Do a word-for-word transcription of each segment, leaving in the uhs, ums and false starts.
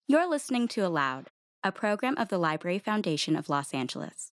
You're listening to Aloud, a program of the Library Foundation of Los Angeles.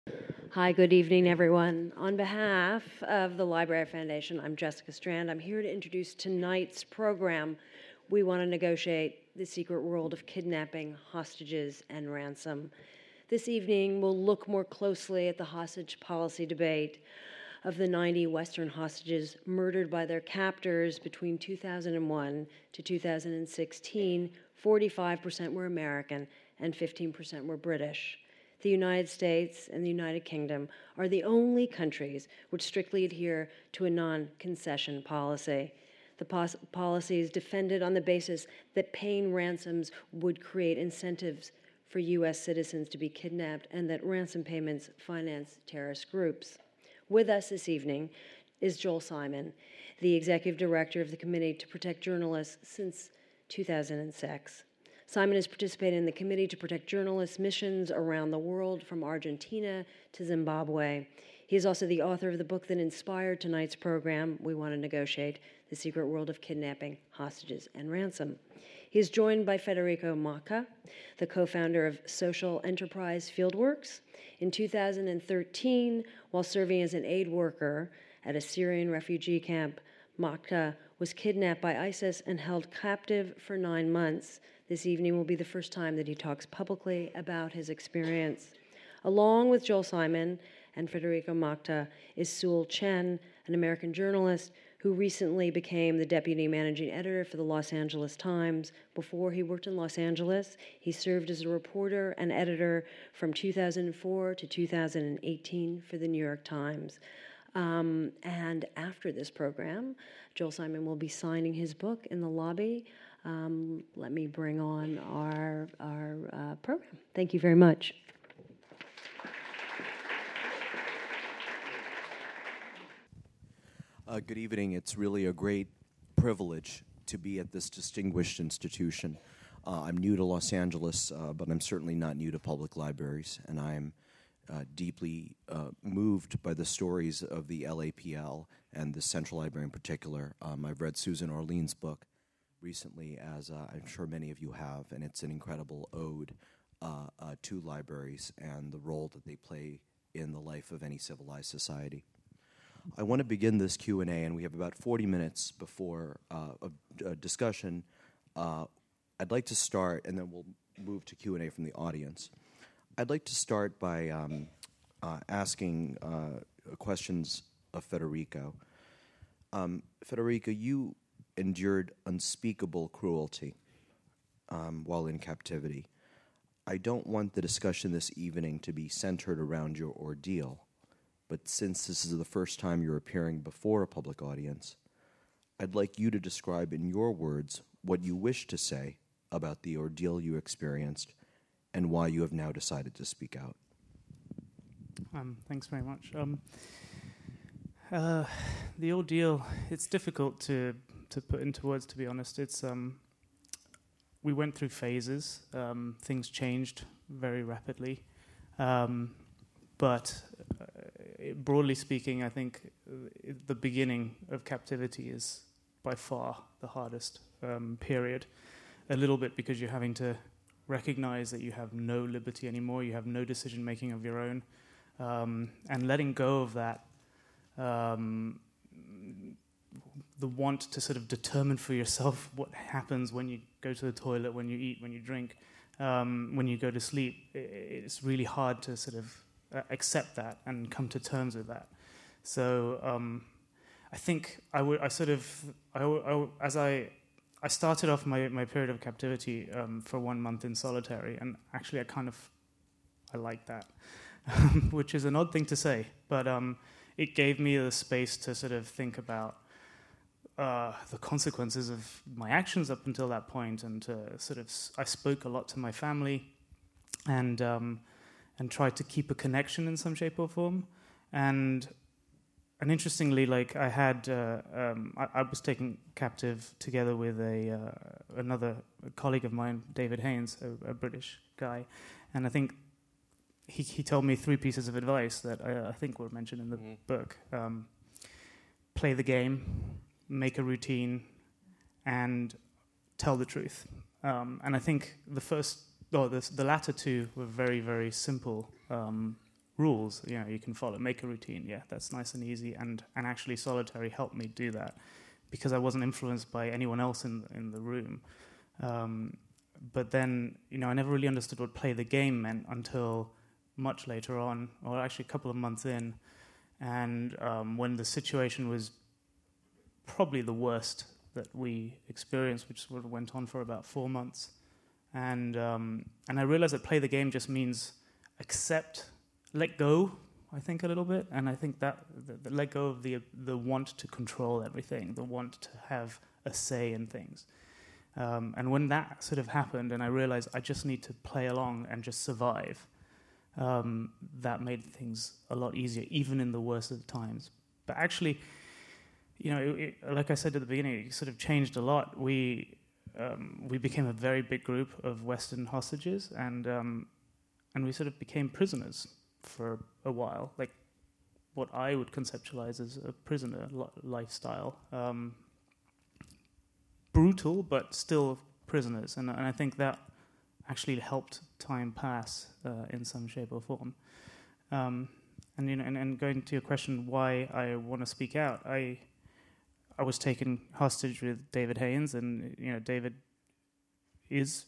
Hi, good evening, everyone. On behalf of the Library Foundation, I'm Jessica Strand. I'm here to introduce tonight's program. We want to negotiate the secret world of kidnapping, hostages, and ransom. This evening, we'll look more closely at the hostage policy debate of the ninety Western hostages murdered by their captors between two thousand one to two thousand sixteen. forty-five percent were American and fifteen percent were British. The United States and the United Kingdom are the only countries which strictly adhere to a non-concession policy. The pos- policy is defended on the basis that paying ransoms would create incentives for U S citizens to be kidnapped and that ransom payments finance terrorist groups. With us this evening is Joel Simon, the Executive Director of the Committee to Protect Journalists since two thousand six. Simon has participated in the Committee to Protect Journalists missions around the world, from Argentina to Zimbabwe. He is also the author of the book that inspired tonight's program, We Want to Negotiate: The Secret World of Kidnapping, Hostages, and Ransom. He is joined by Federico Macca, the co-founder of social enterprise Fieldworks. In two thousand thirteen, while serving as an aid worker at a Syrian refugee camp, Macca was kidnapped by ISIS and held captive for nine months. This evening will be the first time that he talks publicly about his experience. Along with Joel Simon and Federico Macca is Sewell Chen, an American journalist who recently became the deputy managing editor for the Los Angeles Times. Before he worked in Los Angeles, he served as a reporter and editor from two thousand four to two thousand eighteen for the New York Times. Um, and after this program, Joel Simon will be signing his book in the lobby. Um, let me bring on our, our uh, program. Thank you very much. Uh, good evening. It's really a great privilege to be at this distinguished institution. Uh, I'm new to Los Angeles, uh, but I'm certainly not new to public libraries, and I'm uh, deeply uh, moved by the stories of the L A P L and the Central Library in particular. Um, I've read Susan Orlean's book recently, as uh, I'm sure many of you have, and it's an incredible ode uh, uh, to libraries and the role that they play in the life of any civilized society. I want to begin this Q and A, and we have about forty minutes before uh, a, a discussion. Uh, I'd like to start, and then we'll move to Q and A from the audience. I'd like to start by um, uh, asking uh, questions of Federico. Um, Federico, you endured unspeakable cruelty um, while in captivity. I don't want the discussion this evening to be centered around your ordeal, but since this is the first time you're appearing before a public audience, I'd like you to describe in your words what you wish to say about the ordeal you experienced and why you have now decided to speak out. Um, thanks very much. Um, uh, the ordeal, it's difficult to, to put into words, to be honest. It's um, we went through phases. Um, things changed very rapidly. Um, but uh, broadly speaking, I think uh, the beginning of captivity is by far the hardest um, period. A little bit because you're having to recognize that you have no liberty anymore, you have no decision-making of your own, um, and letting go of that, um, the want to sort of determine for yourself what happens when you go to the toilet, when you eat, when you drink, um, when you go to sleep. It's really hard to sort of uh, accept that and come to terms with that. So um, I think I would, I sort of, I, I, as I, I started off my, my period of captivity um, for one month in solitary, and actually I kind of, I like that, which is an odd thing to say, but um, it gave me the space to sort of think about uh, the consequences of my actions up until that point, and to sort of, I spoke a lot to my family, and um, and tried to keep a connection in some shape or form, and And interestingly, like I had, uh, um, I, I was taken captive together with a uh, another colleague of mine, David Haynes, a, a British guy, and I think he he told me three pieces of advice that I, I think were mentioned in the mm-hmm. book: um, play the game, make a routine, and tell the truth. Um, and I think the first, or the, the latter two were very, very simple um, rules. You know, you can follow, make a routine. Yeah, that's nice and easy. And, and actually, solitary helped me do that because I wasn't influenced by anyone else in in the room. Um, but then, you know, I never really understood what play the game meant until much later on, or actually a couple of months in, and um, when the situation was probably the worst that we experienced, which sort of went on for about four months. And um, and I realized that play the game just means accept, let go, I think, a little bit. And I think that the, the let go of the the want to control everything, the want to have a say in things. Um, and when that sort of happened, and I realized I just need to play along and just survive, um, that made things a lot easier, even in the worst of the times. But actually, you know, it, it, like I said at the beginning, it sort of changed a lot. We um, we became a very big group of Western hostages, and um, and we sort of became prisoners for a while, like what I would conceptualize as a prisoner li- lifestyle. Um, brutal, but still prisoners, and, and I think that actually helped time pass uh, in some shape or form. Um, and you know, and, and going to your question, why I want to speak out, I. I was taken hostage with David Haynes, and you know David is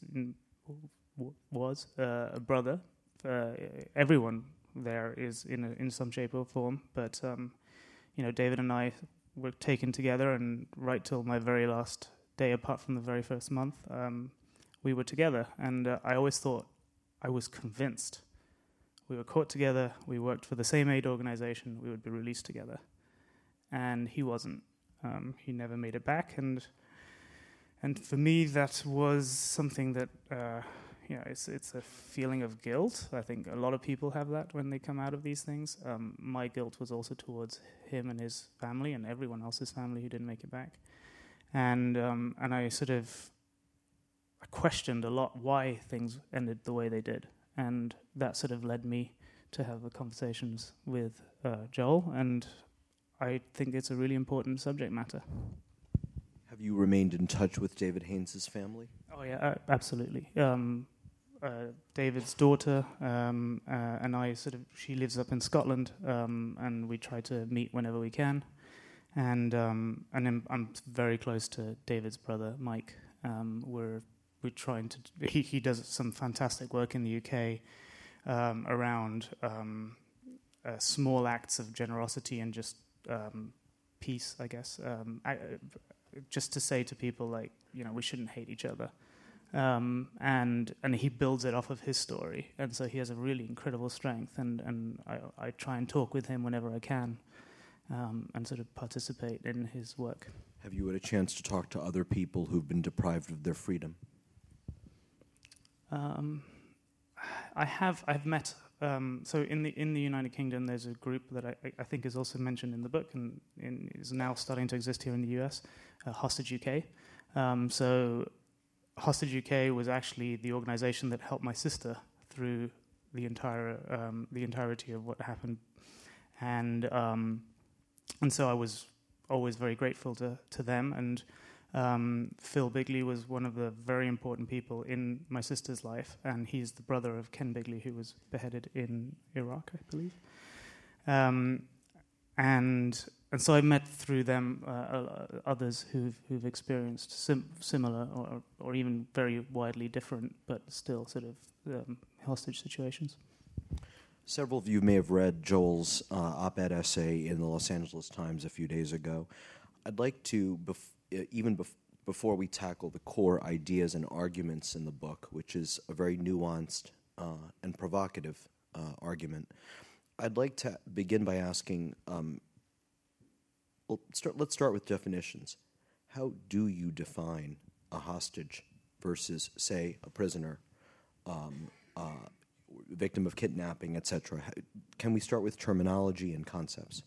was uh, a brother. Uh, everyone there is in a, in some shape or form, but um, you know David and I were taken together, and right till my very last day, apart from the very first month, um, we were together. And uh, I always thought, I was convinced, we were caught together, we worked for the same aid organization, we would be released together, and he wasn't. Um, he never made it back, and and for me that was something that uh, you know it's it's a feeling of guilt. I think a lot of people have that when they come out of these things. Um, my guilt was also towards him and his family and everyone else's family who didn't make it back, and um, and I sort of I questioned a lot why things ended the way they did, and that sort of led me to have the conversations with uh, Joel, and I think it's a really important subject matter. Have you remained in touch with David Haynes' family? Oh yeah, uh, absolutely. Um, uh, David's daughter um, uh, and I sort of, she lives up in Scotland, um, and we try to meet whenever we can. And um, and I'm, I'm very close to David's brother, Mike. Um, we're we're trying to. He he does some fantastic work in the U K um, around um, uh, small acts of generosity and just. Um, peace, I guess, um, I, uh, just to say to people, like, you know, we shouldn't hate each other, um, and and he builds it off of his story, and so he has a really incredible strength, and and I, I try and talk with him whenever I can, um, and sort of participate in his work. Have you had a chance to talk to other people who've been deprived of their freedom? Um, I have. I've met. Um, so in the in the United Kingdom, there's a group that I, I think is also mentioned in the book and in, is now starting to exist here in the U S, uh, Hostage U K. Um, so Hostage U K was actually the organization that helped my sister through the entire um, the entirety of what happened, and um, and so I was always very grateful to to them. And Um, Phil Bigley was one of the very important people in my sister's life, and he's the brother of Ken Bigley, who was beheaded in Iraq, I believe. Um, and and so I met through them uh, uh, others who've who've experienced sim- similar or or even very widely different, but still sort of um, hostage situations. Several of you may have read Joel's uh, op-ed essay in the Los Angeles Times a few days ago. I'd like to. Bef- even bef- before we tackle the core ideas and arguments in the book, which is a very nuanced uh, and provocative uh, argument, I'd like to begin by asking, um, well, start, let's start with definitions. How do you define a hostage versus, say, a prisoner, um, uh, victim of kidnapping, et cetera? Can we start with terminology and concepts?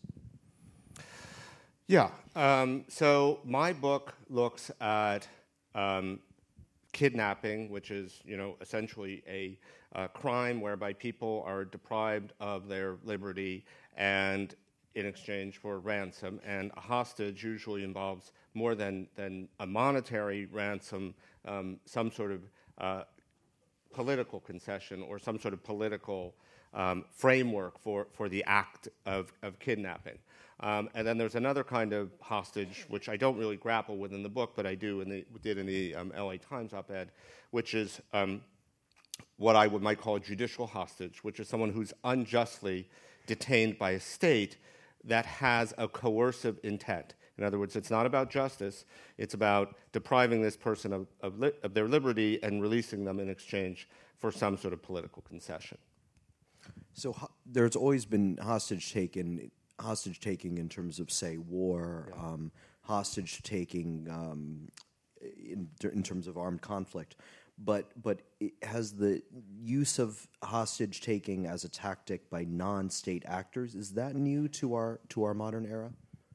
Yeah. Um, so my book looks at um, kidnapping, which is, you know, essentially a uh, crime whereby people are deprived of their liberty and in exchange for ransom. And a hostage usually involves more than, than a monetary ransom. um, some sort of uh, political concession or some sort of political um, framework for, for the act of, of kidnapping. Um, and then there's another kind of hostage, which I don't really grapple with in the book, but I do in the, did in the um, L A Times op-ed, which is um, what I would might call a judicial hostage, which is someone who's unjustly detained by a state that has a coercive intent. In other words, it's not about justice. It's about depriving this person of, of, li- of their liberty and releasing them in exchange for some sort of political concession. So ho- there's always been hostage taken, hostage taking in terms of, say, war, yeah. um, hostage taking um, in, in terms of armed conflict. But but it has the use of hostage taking as a tactic by non-state actors, is that new to our to our modern era?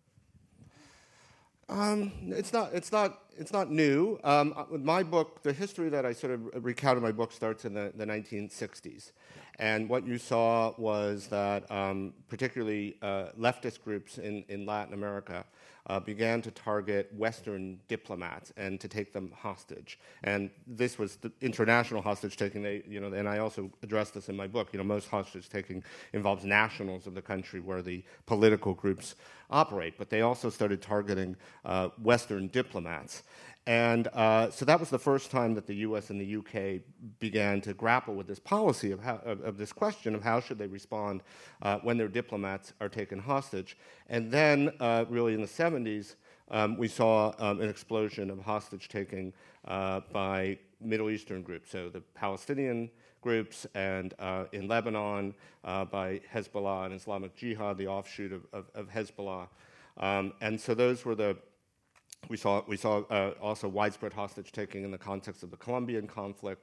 Um, it's not. It's not. It's not new. Um, with my book, the history that I sort of recount in my book starts in the, the nineteen sixties, and what you saw was that um, particularly uh, leftist groups in, in Latin America uh, began to target Western diplomats and to take them hostage. And this was the international hostage taking. They, you know, and I also address this in my book. You know, most hostage taking involves nationals of the country where the political groups operate, but they also started targeting uh, Western diplomats. And uh, so that was the first time that the U S and the U K began to grapple with this policy of, how, of, of this question of how should they respond uh, when their diplomats are taken hostage. And then, uh, really in the seventies, um, we saw um, an explosion of hostage-taking uh, by Middle Eastern groups, so the Palestinian groups, and uh, in Lebanon uh, by Hezbollah and Islamic Jihad, the offshoot of, of, of Hezbollah. Um, and so those were the We saw we saw uh, also widespread hostage taking in the context of the Colombian conflict.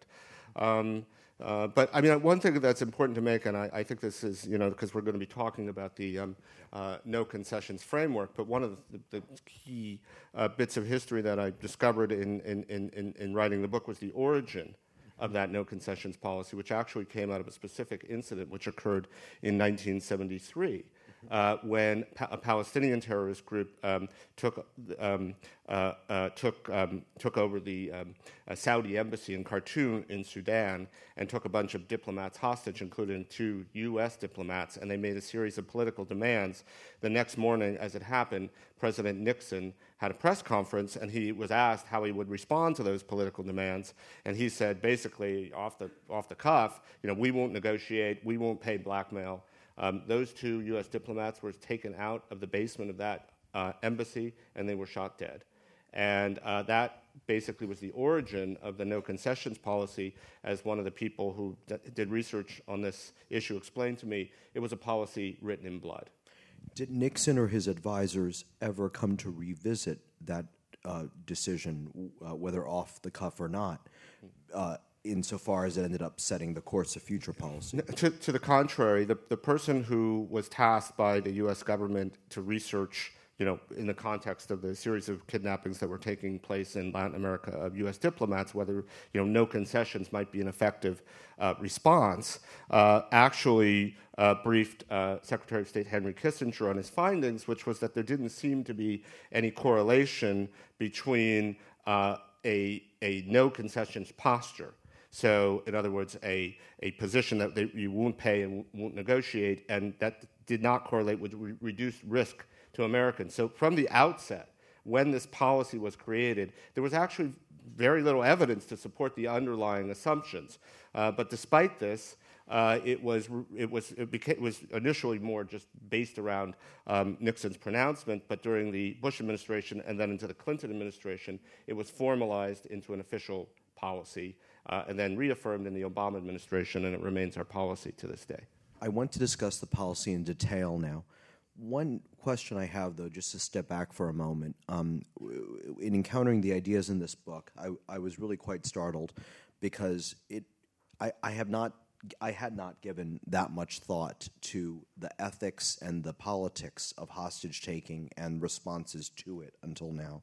Um, uh, but I mean, one thing that's important to make, and I, I think this is, you know, because we're going to be talking about the um, uh, no concessions framework. But one of the, the key uh, bits of history that I discovered in, in in in writing the book was the origin of that no concessions policy, which actually came out of a specific incident which occurred in nineteen seventy-three. Uh, when pa- a Palestinian terrorist group um, took um, uh, uh, took um, took over the um, uh, Saudi embassy in Khartoum in Sudan and took a bunch of diplomats hostage, including two U S diplomats, and they made a series of political demands. The next morning, as it happened, President Nixon had a press conference, and he was asked how he would respond to those political demands, and he said basically off the off the cuff, you know, we won't negotiate, we won't pay blackmail. Um, those two U S diplomats were taken out of the basement of that uh, embassy, and they were shot dead. And uh, that basically was the origin of the no concessions policy. As one of the people who d- did research on this issue explained to me, it was a policy written in blood. Did Nixon or his advisors ever come to revisit that uh, decision, uh, whether off the cuff or not, uh, insofar as it ended up setting the course of future policy? To, to the contrary, the, the person who was tasked by the U S government to research, you know, in the context of the series of kidnappings that were taking place in Latin America of U S diplomats, whether, you know, no concessions might be an effective uh, response, uh, actually uh, briefed uh, Secretary of State Henry Kissinger on his findings, which was that there didn't seem to be any correlation between uh, a, a no concessions posture. So, in other words, a, a position that they, you won't pay and won't negotiate, and that did not correlate with re- reduced risk to Americans. So from the outset, when this policy was created, there was actually very little evidence to support the underlying assumptions. Uh, but despite this, uh, it was it was it, became, it was initially more just based around um, Nixon's pronouncement, but during the Bush administration and then into the Clinton administration, it was formalized into an official policy. Uh, and then reaffirmed in the Obama administration, and it remains our policy to this day. I want to discuss the policy in detail now. One question I have, though, just to step back for a moment, um, in encountering the ideas in this book, I, I was really quite startled because it, I, I have not, I had not given that much thought to the ethics and the politics of hostage taking and responses to it until now.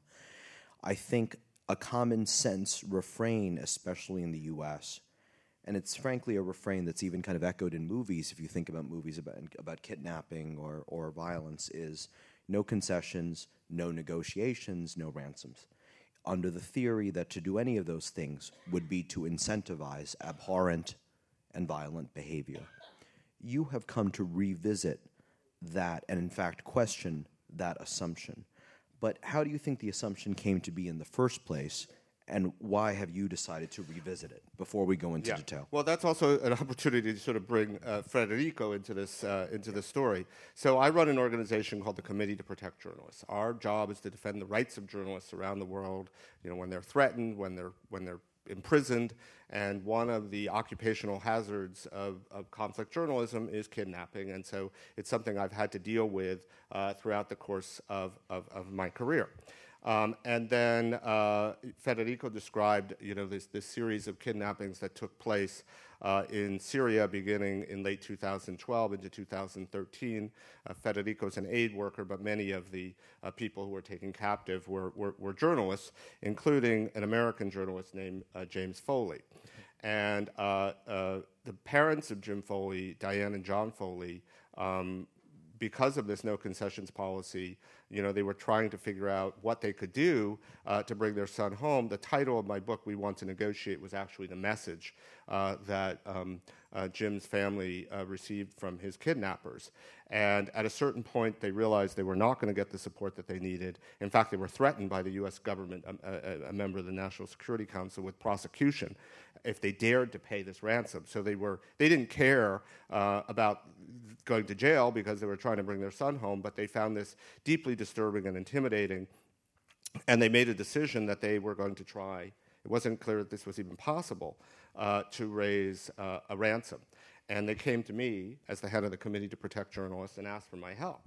I think a common sense refrain, especially in the U S, and it's frankly a refrain that's even kind of echoed in movies, if you think about movies about, about kidnapping or, or violence, is no concessions, no negotiations, no ransoms. under the theory that to do any of those things would be to incentivize abhorrent and violent behavior. You have come to revisit that and, in fact, question that assumption. But how do you think the assumption came to be in the first place, and why have you decided to revisit it before we go into yeah. detail? Well, that's also an opportunity to sort of bring uh, Federico into this uh, into this story. So I run an organization called the Committee to Protect Journalists. Our job is to defend the rights of journalists around the world, you know, when they're threatened, when they're when they're imprisoned, and one of the occupational hazards of, of conflict journalism is kidnapping, and so it's something I've had to deal with uh, throughout the course of, of, of my career. Um, and then uh, Federico described, you know, this, this series of kidnappings that took place uh, in Syria beginning in late two thousand twelve into two thousand thirteen. Uh, Federico's an aid worker, but many of the uh, people who were taken captive were, were, were journalists, including an American journalist named uh, James Foley. And uh, uh, the parents of Jim Foley, Diane and John Foley, um, because of this no concessions policy, you know, they were trying to figure out what they could do uh, to bring their son home. The title of my book, We Want to Negotiate, was actually the message uh, that um, uh, Jim's family uh, received from his kidnappers. And at a certain point, they realized they were not going to get the support that they needed. In fact, they were threatened by the U S government, um, a, a member of the National Security Council, with prosecution if they dared to pay this ransom. So they were they didn't care uh, about going to jail because they were trying to bring their son home, but they found this deeply disturbing and intimidating, and they made a decision that they were going to try. It wasn't clear that this was even possible uh, to raise uh, a ransom. And they came to me as the head of the Committee to Protect Journalists and asked for my help.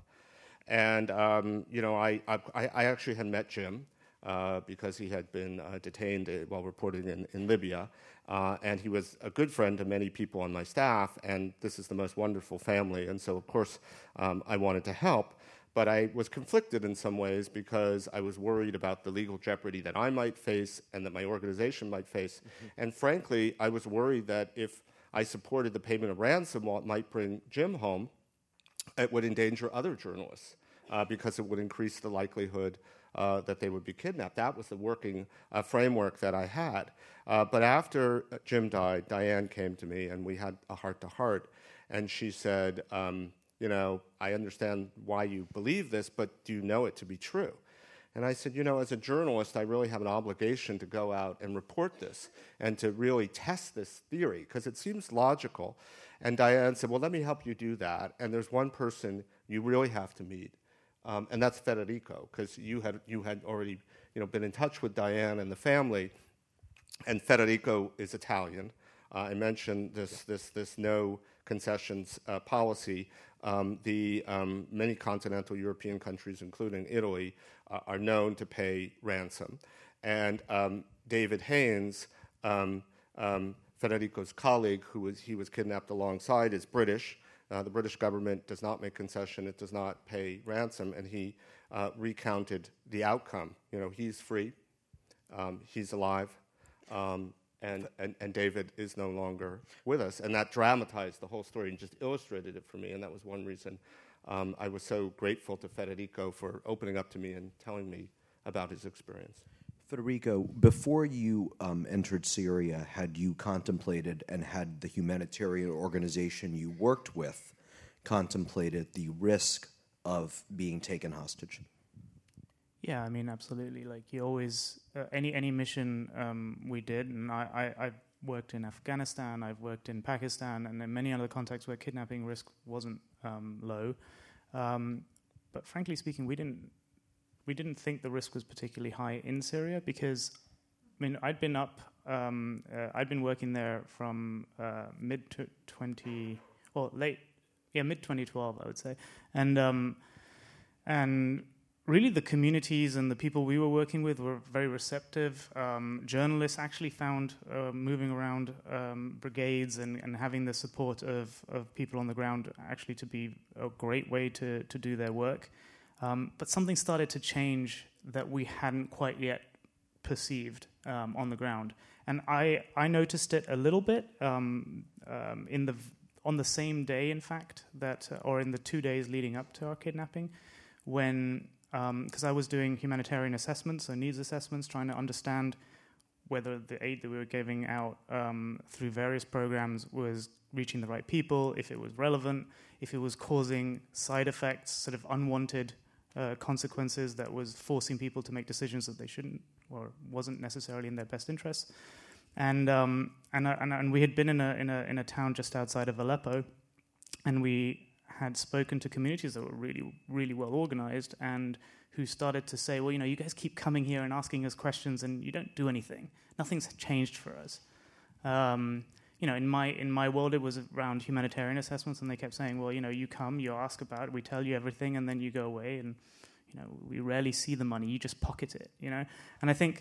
And um, you know, I, I, I actually had met Jim uh, because he had been uh, detained uh, while reporting in, in Libya. Uh, and he was a good friend to many people on my staff, and this is the most wonderful family. And so, of course, um, I wanted to help. But I was conflicted in some ways because I was worried about the legal jeopardy that I might face and that my organization might face. Mm-hmm. And frankly, I was worried that if I supported the payment of ransom while it might bring Jim home, it would endanger other journalists uh, because it would increase the likelihood uh, that they would be kidnapped. That was the working uh, framework that I had. Uh, but after Jim died, Diane came to me, and we had a heart-to-heart, and she said, um, you know, I understand why you believe this, but do you know it to be true? And I said, you know, as a journalist, I really have an obligation to go out and report this and to really test this theory because it seems logical. And Diane said, well, let me help you do that. And there's one person you really have to meet, um, and that's Federico, because you had you had already, you know, been in touch with Diane and the family. And Federico is Italian. Uh, I mentioned this this this no concessions uh, policy. Um, the um, many continental European countries, including Italy, uh, are known to pay ransom. And um, David Haynes, um, um, Federico's colleague, who was he was kidnapped alongside, is British. Uh, the British government does not make concession; it does not pay ransom, and he uh, recounted the outcome. You know, he's free, um, he's alive. Um, And, and, and David is no longer with us. And that dramatized the whole story and just illustrated it for me. And that was one reason um, I was so grateful to Federico for opening up to me and telling me about his experience. Federico, before you um, entered Syria, had you contemplated and had the humanitarian organization you worked with contemplated the risk of being taken hostage? Yeah, I mean, absolutely. Like you always, uh, any any mission um, we did, and I, I, I've worked in Afghanistan, I've worked in Pakistan, and in many other contexts where kidnapping risk wasn't um, low. Um, but frankly speaking, we didn't we didn't think the risk was particularly high in Syria because, I mean, I'd been up, um, uh, I'd been working there from uh, mid twenty, well, late, yeah, mid twenty twelve, I would say, and um, and. Really, the communities and the people we were working with were very receptive. Um, journalists actually found uh, moving around um, brigades and, and having the support of, of people on the ground actually to be a great way to, to do their work. Um, but something started to change that we hadn't quite yet perceived um, on the ground. And I, I noticed it a little bit um, um, in the on the same day, in fact, that uh, or in the two days leading up to our kidnapping, when because um, I was doing humanitarian assessments, so needs assessments, trying to understand whether the aid that we were giving out um, through various programs was reaching the right people, if it was relevant, if it was causing side effects, sort of unwanted uh, consequences that was forcing people to make decisions that they shouldn't or wasn't necessarily in their best interests. And um, and, and and we had been in a in a in a town just outside of Aleppo, and we had spoken to communities that were really really well organized and who started to say, well, you know, you guys keep coming here and asking us questions, and you don't do anything. Nothing's changed for us. Um, you know, in my in my world, it was around humanitarian assessments, and they kept saying, well, you know, you come, you ask about it, we tell you everything, and then you go away, and you know, we rarely see the money. You just pocket it, you know. And I think.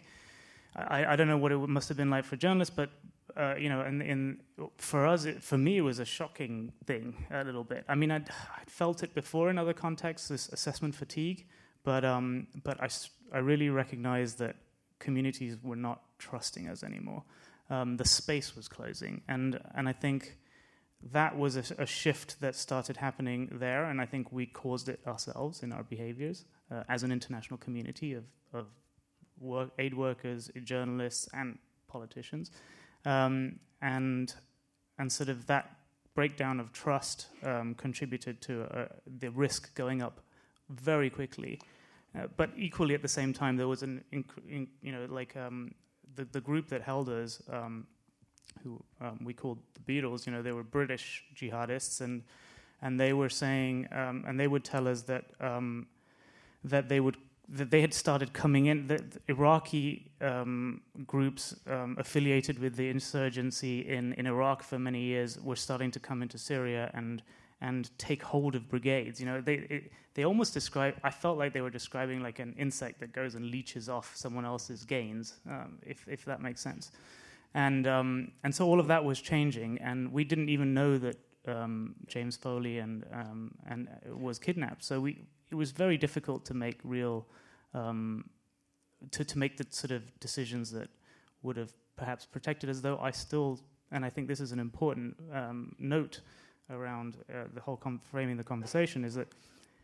I, I don't know what it must have been like for journalists, but uh, you know, and in, for us, it, for me, it was a shocking thing a little bit. I mean, I'd, I'd felt it before in other contexts, this assessment fatigue, but um, but I, I really recognized that communities were not trusting us anymore. Um, the space was closing, and and I think that was a, a shift that started happening there, and I think we caused it ourselves in our behaviors uh, as an international community of of. Work, aid workers, journalists, and politicians, um, and and sort of that breakdown of trust um, contributed to uh, the risk going up very quickly. Uh, but equally, at the same time, there was an inc- in, you know like um, the the group that held us, um, who um, we called the Beatles. You know, they were British jihadists, and and they were saying, um, and they would tell us that um, that they would. that they had started coming in, the, the Iraqi um, groups um, affiliated with the insurgency in, in Iraq for many years were starting to come into Syria and and take hold of brigades. You know, they it, they almost describe. I felt like they were describing like an insect that goes and leeches off someone else's gains, um, if if that makes sense. And um, and so all of that was changing, and we didn't even know that um, James Foley and um, and was kidnapped. So we. It was very difficult to make real, um, to to make the sort of decisions that would have perhaps protected us. Though I still, and I think this is an important um, note around uh, the whole com- framing the conversation, is that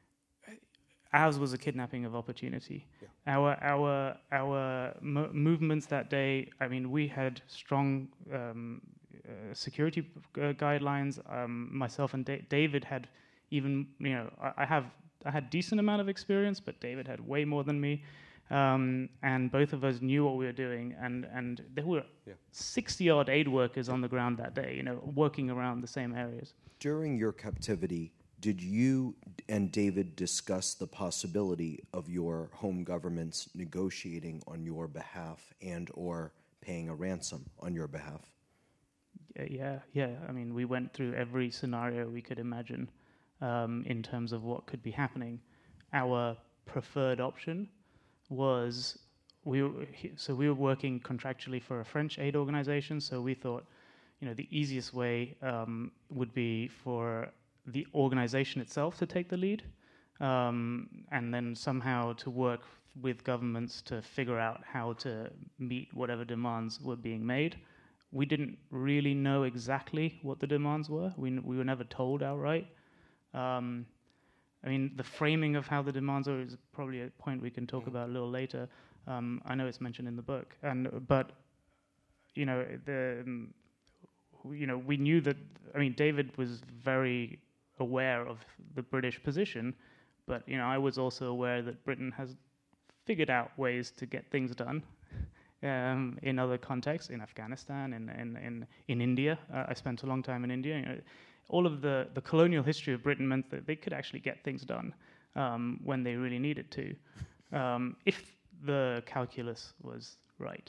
ours was a kidnapping of opportunity. Yeah. Our our our mo- movements that day. I mean, we had strong um, uh, security uh, guidelines. Um, myself and da- David had even, you know, I, I have. I had decent amount of experience, but David had way more than me, um, and both of us knew what we were doing. And, and there were yeah. sixty odd aid workers on the ground that day, you know, working around the same areas. During your captivity, did you and David discuss the possibility of your home governments negotiating on your behalf and or paying a ransom on your behalf? Yeah, yeah. I mean, we went through every scenario we could imagine. Um, in terms of what could be happening. Our preferred option was, we were, so we were working contractually for a French aid organization, so we thought, you know, the easiest way um, would be for the organization itself to take the lead, um, and then somehow to work with governments to figure out how to meet whatever demands were being made. We didn't really know exactly what the demands were. We, n- we were never told outright. Um, I mean, the framing of how the demands are is probably a point we can talk mm. about a little later. Um, I know it's mentioned in the book, and but you know, the um, you know, we knew that. I mean, David was very aware of the British position, but you know, I was also aware that Britain has figured out ways to get things done um, in other contexts, in Afghanistan, in in in, in India. Uh, I spent a long time in India. You know, all of the, the colonial history of Britain meant that they could actually get things done um, when they really needed to, um, if the calculus was right.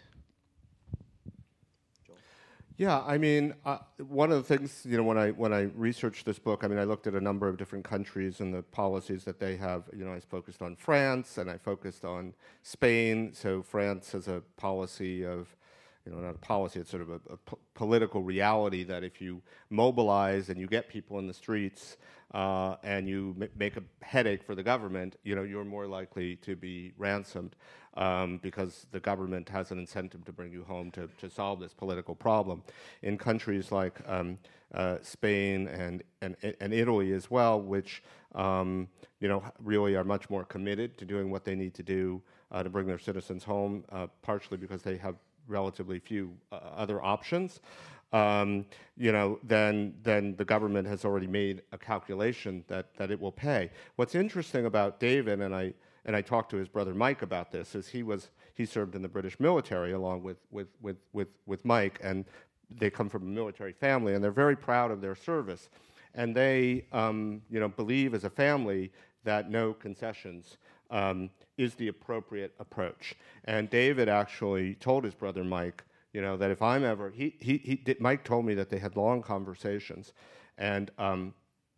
Yeah, I mean, uh, one of the things, you know, when I when I researched this book, I mean, I looked at a number of different countries and the policies that they have. You know, I focused on France and I focused on Spain. So France has a policy of you know, not a policy, it's sort of a, a p- political reality that if you mobilize and you get people in the streets uh, and you m- make a headache for the government, you know, you're more likely to be ransomed um, because the government has an incentive to bring you home to, to solve this political problem. In countries like um, uh, Spain and, and and Italy as well, which um, you know really are much more committed to doing what they need to do uh, to bring their citizens home, uh, partially because they have relatively few uh, other options, um, you know, then then the government has already made a calculation that that it will pay. What's interesting about David, and I and I talked to his brother Mike about this, is he was he served in the British military along with with with with, with Mike, and they come from a military family, and they're very proud of their service, and they um, you know believe as a family that no concessions Um, is the appropriate approach. And David actually told his brother Mike, you know, that if I'm ever, he, he, he did, Mike told me that they had long conversations, and um,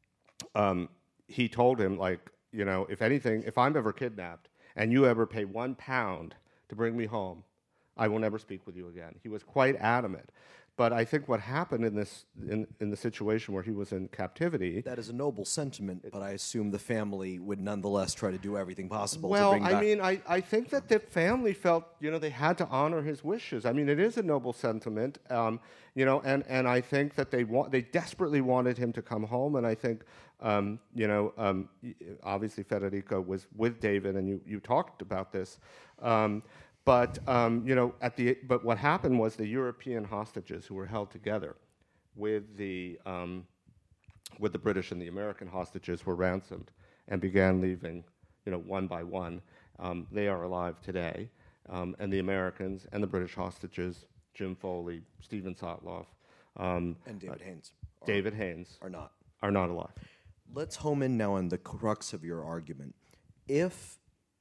um, he told him, like, you know, if anything, if I'm ever kidnapped and you ever pay one pound to bring me home, I will never speak with you again. He was quite adamant. But I think what happened in this in, in the situation where he was in captivity. That is a noble sentiment, but I assume the family would nonetheless try to do everything possible Well, to bring I back. mean, I, I think that the family felt, you know, they had to honor his wishes. I mean, it is a noble sentiment, um, you know, and, and I think that they want they desperately wanted him to come home, and I think, um, you know, um, obviously Federico was with David, and you, you talked about this. Um, But um, you know, at the but what happened was the European hostages who were held together with the um, with the British and the American hostages were ransomed and began leaving, you know, one by one. Um, they are alive today, um, and the Americans and the British hostages, Jim Foley, Stephen Sotloff, um, and David uh, Haynes. Are, David Haynes are not. are not alive. Let's home in now on the crux of your argument. If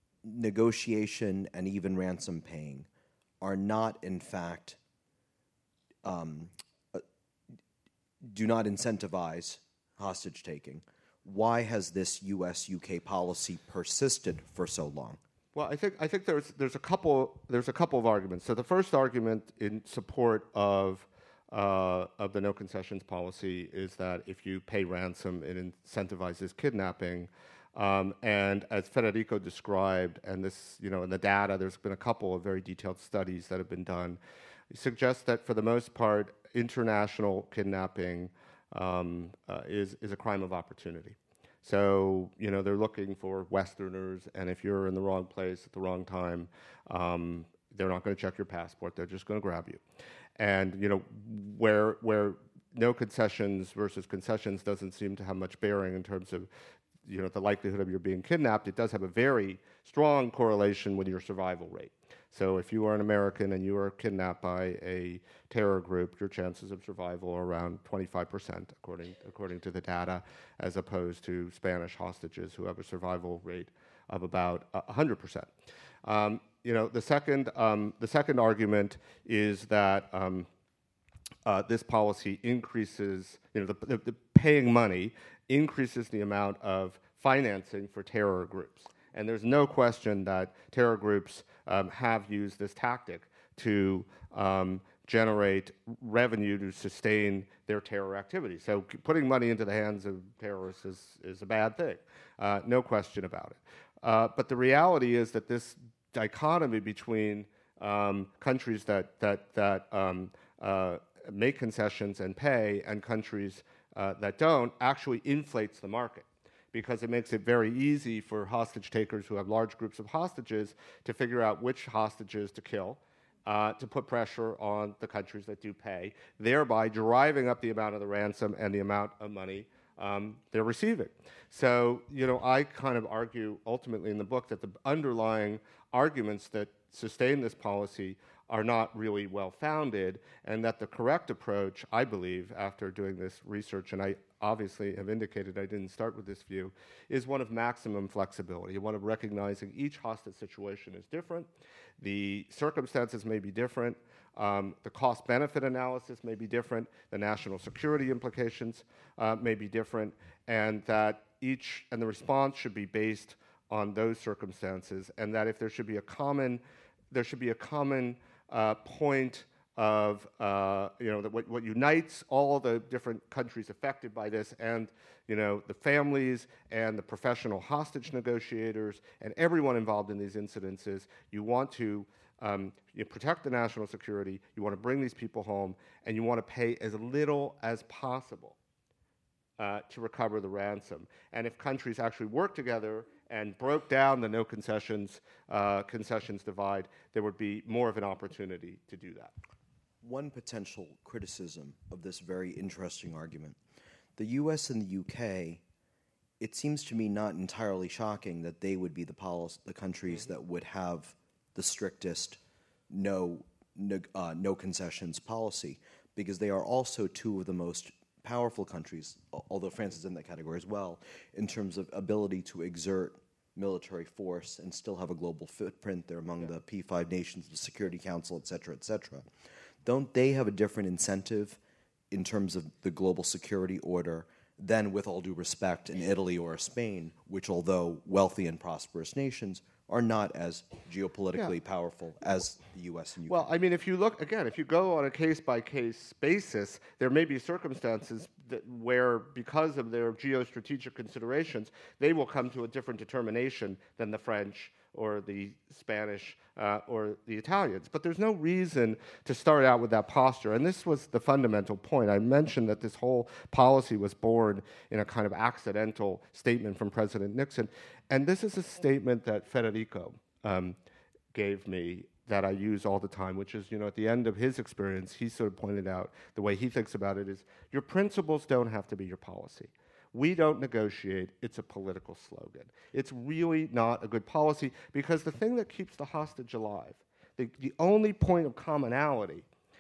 negotiation and even ransom paying are not, in fact, um, uh, do not incentivize hostage taking, why has this U S U K policy persisted for so long? Well, I think I think there's there's a couple there's a couple of arguments. So the first argument in support of uh, of the no concessions policy is that if you pay ransom, it incentivizes kidnapping. Um, and as Federico described, and this, you know, in the data, there's been a couple of very detailed studies that have been done, suggests that for the most part, international kidnapping um, uh, is is a crime of opportunity. So, you know, they're looking for Westerners, and if you're in the wrong place at the wrong time, um, they're not going to check your passport. They're just going to grab you. And, you know, where where no concessions versus concessions doesn't seem to have much bearing in terms of, you know, the likelihood of your being kidnapped, it does have a very strong correlation with your survival rate. So if you are an American and you are kidnapped by a terror group, your chances of survival are around twenty-five percent, according according to the data, as opposed to Spanish hostages who have a survival rate of about one hundred percent. Um, you know, the second um, the second argument is that um, uh, this policy increases, you know, the, the, the paying money increases the amount of financing for terror groups. And there's no question that terror groups um, have used this tactic to um, generate revenue to sustain their terror activity. So c- putting money into the hands of terrorists is, is a bad thing, uh, no question about it. Uh, but the reality is that this dichotomy between um, countries that, that, that um, uh, make concessions and pay and countries uh, that don't actually inflates the market, because it makes it very easy for hostage takers who have large groups of hostages to figure out which hostages to kill, uh, to put pressure on the countries that do pay, thereby driving up the amount of the ransom and the amount of money um, they're receiving. So, you know, I kind of argue ultimately in the book that the underlying arguments that sustain this policy are not really well-founded, and that the correct approach, I believe, after doing this research, and I obviously have indicated I didn't start with this view, is one of maximum flexibility, one of recognizing each hostage situation is different, the circumstances may be different, um, the cost-benefit analysis may be different, the national security implications uh, may be different, and that each, and the response should be based on those circumstances, and that if there should be a common, there should be a common Uh, point of, uh, you know, the, what, what unites all the different countries affected by this, and, you know, the families and the professional hostage negotiators and everyone involved in these incidents is you want to um, you protect the national security, you want to bring these people home, and you want to pay as little as possible uh, to recover the ransom. And if countries actually work together and broke down the no concessions, uh, concessions divide, there would be more of an opportunity to do that. One potential criticism of this very interesting argument. The U S and the U K, it seems to me not entirely shocking that they would be the, policy, the countries that would have the strictest no, no, uh, no concessions policy, because they are also two of the most powerful countries, although France is in that category as well, in terms of ability to exert military force and still have a global footprint. They're among yeah. the P five nations, the Security Council, et cetera, et cetera. Don't they have a different incentive in terms of the global security order than, with all due respect, in Italy or Spain, which, although wealthy and prosperous nations, are not as geopolitically yeah. powerful as the U S and U K? Well, I mean, if you look, again, if you go on a case-by-case basis, there may be circumstances that where, because of their geostrategic considerations, they will come to a different determination than the French or the Spanish uh, or the Italians. But there's no reason to start out with that posture. And this was the fundamental point. I mentioned that this whole policy was born in a kind of accidental statement from President Nixon. And this is a statement that Federico um, gave me that I use all the time, which is, you know, at the end of his experience, he sort of pointed out the way he thinks about it is, your principles don't have to be your policy. We don't negotiate, it's a political slogan. It's really not a good policy, because the thing that keeps the hostage alive, the, the only point of commonality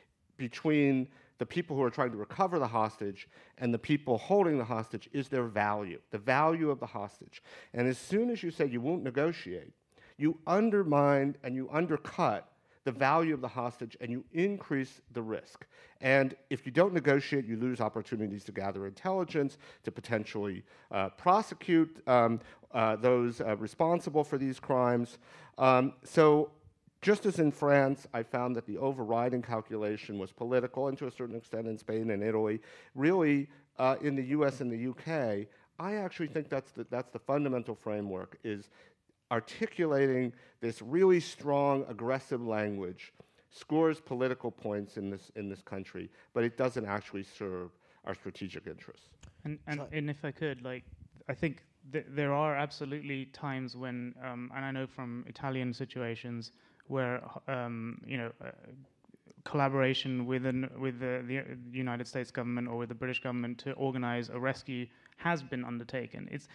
between the people who are trying to recover the hostage and the people holding the hostage is their value, the value of the hostage. And as soon as you say you won't negotiate, you undermine and you undercut the value of the hostage, and you increase the risk. And if you don't negotiate, you lose opportunities to gather intelligence, to potentially uh, prosecute um, uh, those uh, responsible for these crimes. Um, so just as in France, I found that the overriding calculation was political, and to a certain extent in Spain and Italy. Really, uh, in the U S and the U K, I actually think that's the, that's the fundamental framework, is articulating this really strong, aggressive language scores political points in this in this country, but it doesn't actually serve our strategic interests. And and, and if I could, like, I think th- there are absolutely times when, um, and I know from Italian situations where um, you know. Uh, collaboration with an, with the, the United States government or with the British government to organize a rescue has been undertaken. It's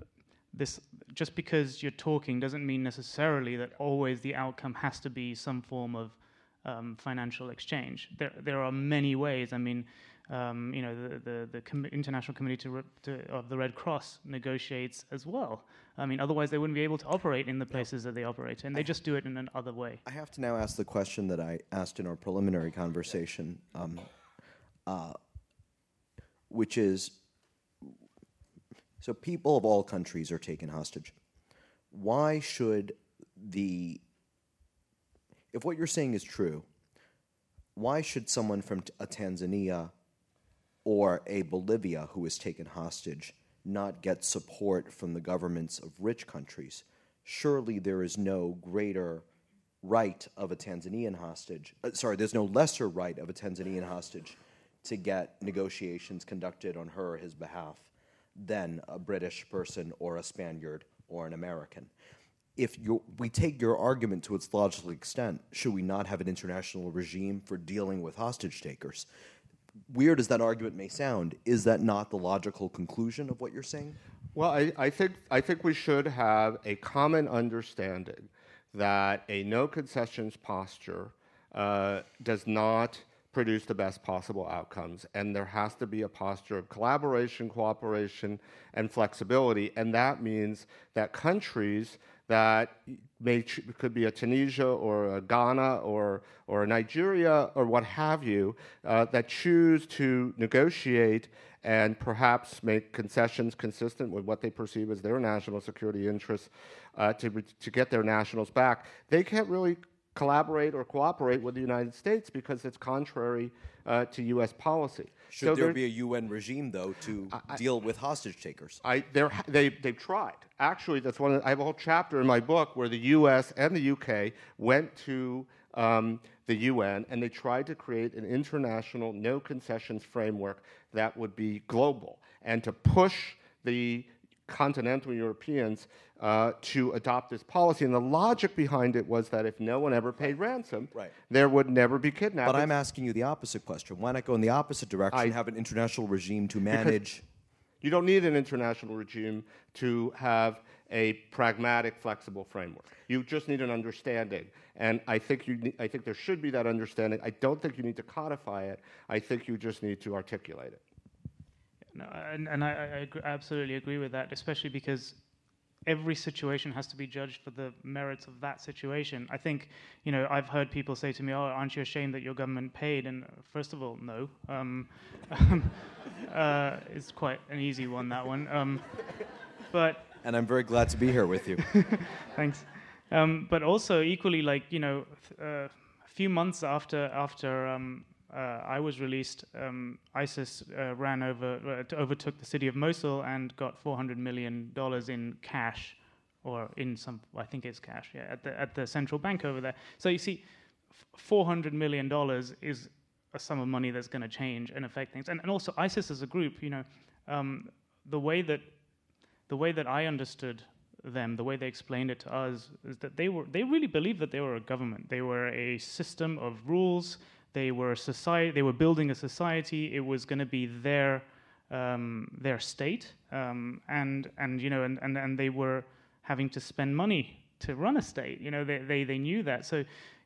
this just because you're talking doesn't mean necessarily that always the outcome has to be some form of um, financial exchange. There, there are many ways. I mean, um, you know, the the, the com- International Committee to Re- to, of the Red Cross negotiates as well. I mean, otherwise they wouldn't be able to operate in the places that they operate, and they just do it in another way. I have to now ask the question that I asked in our preliminary conversation, um, uh, which is, so people of all countries are taken hostage. Why should the, if what you're saying is true, why should someone from t- a Tanzania or a Bolivia who is taken hostage not get support from the governments of rich countries? Surely there is no greater right of a Tanzanian hostage, uh, sorry, there's no lesser right of a Tanzanian hostage to get negotiations conducted on her or his behalf than a British person or a Spaniard or an American. If you, we take your argument to its logical extent, should we not have an international regime for dealing with hostage takers? Weird as that argument may sound, is that not the logical conclusion of what you're saying? Well, I, I think I think we should have a common understanding that a no concessions posture uh, does not produce the best possible outcomes, and there has to be a posture of collaboration, cooperation, and flexibility, and that means that countries that may ch- could be a Tunisia or a Ghana or or a Nigeria or what have you, uh, that choose to negotiate and perhaps make concessions consistent with what they perceive as their national security interests uh, to to get their nationals back. They can't really collaborate or cooperate with the United States because it's contrary uh, to U S policy. Should so there be a U N regime, though, to I, deal with hostage takers? I, they, they've tried. Actually, that's one of the, I have a whole chapter in my book where the U S and the U K went to um, the U N and they tried to create an international no-concessions framework that would be global and to push the continental Europeans uh, to adopt this policy. And the logic behind it was that if no one ever paid ransom, Right. there would never be kidnapping. But I'm asking you the opposite question. Why not go in the opposite direction I- and have an international regime to manage? You don't need an international regime to have a pragmatic, flexible framework. You just need an understanding. And I think, you ne- I think there should be that understanding. I don't think you need to codify it. I think you just need to articulate it. No, and, and I, I agree, absolutely agree with that, especially because every situation has to be judged for the merits of that situation. I think, you know, I've heard people say to me, "Oh, aren't you ashamed that your government paid?" And uh, first of all, no. Um, uh, it's quite an easy one, that one. Um, but And I'm very glad to be here with you. thanks. Um, but also equally, like, you know, uh, a few months after after. Um, Uh, I was released. Um, ISIS uh, ran over, uh, overtook the city of Mosul and got four hundred million dollars in cash, or in some, I think it's cash, yeah, at the at the central bank over there. So you see, four hundred million dollars is a sum of money that's going to change and affect things. And, and also ISIS as a group, you know, um, the way that the way that I understood them, the way they explained it to us, is that they were they really believed that they were a government. They were a system of rules. They were a society. They were building a society. It was going to be their um, their state, um, and and you know, and, and, and they were having to spend money to run a state. You know, they they, they knew that. So, uh,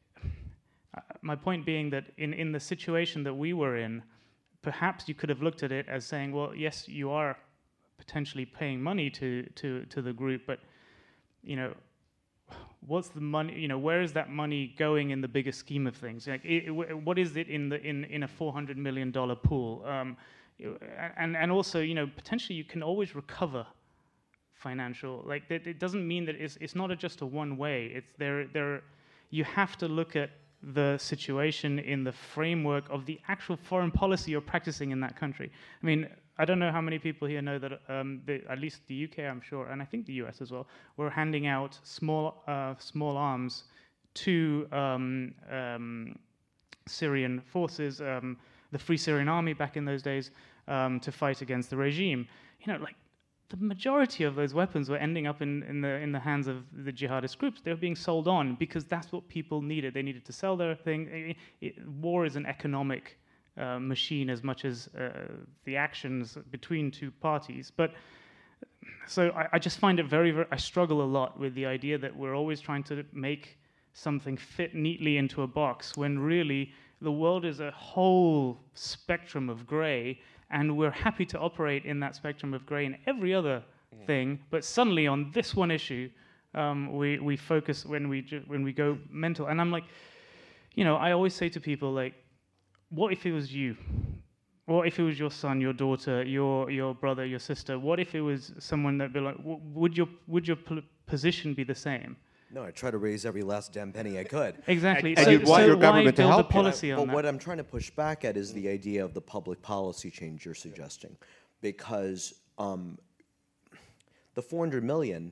my point being that in, in the situation that we were in, perhaps you could have looked at it as saying, well, yes, you are potentially paying money to to to the group, but you know, what's the money? You know, where is that money going in the bigger scheme of things? Like, it, what is it in the in, in a four hundred million dollar pool? Um, and and also, you know, potentially you can always recover financial. Like, that, it doesn't mean that it's it's not a, just a one way. It's there there. You have to look at the situation in the framework of the actual foreign policy you're practicing in that country. I mean, I don't know how many people here know that um, the, at least the U K, I'm sure, and I think the U S as well, were handing out small uh, small arms to um, um, Syrian forces, um, the Free Syrian Army back in those days, um, to fight against the regime. You know, like, the majority of those weapons were ending up in, in the in the hands of the jihadist groups. They were being sold on because that's what people needed. They needed to sell their thing. It, it, war is an economic uh, machine as much as uh, the actions between two parties. But so I, I just find it very, very, I struggle a lot with the idea that we're always trying to make something fit neatly into a box when really the world is a whole spectrum of gray, and we're happy to operate in that spectrum of gray in every other mm. thing, but suddenly on this one issue, um, we we focus when we ju- when we go mental. And I'm like, you know, I always say to people, like, what if it was you? What if it was your son, your daughter, your your brother, your sister? What if it was someone that be like, w- would your would your p- position be the same? No, I try to raise every last damn penny I could. Exactly. And so you'd want so your why government to build a help you. policy on But that? what I'm trying to push back at is the idea of the public policy change you're suggesting, because um, the four hundred million.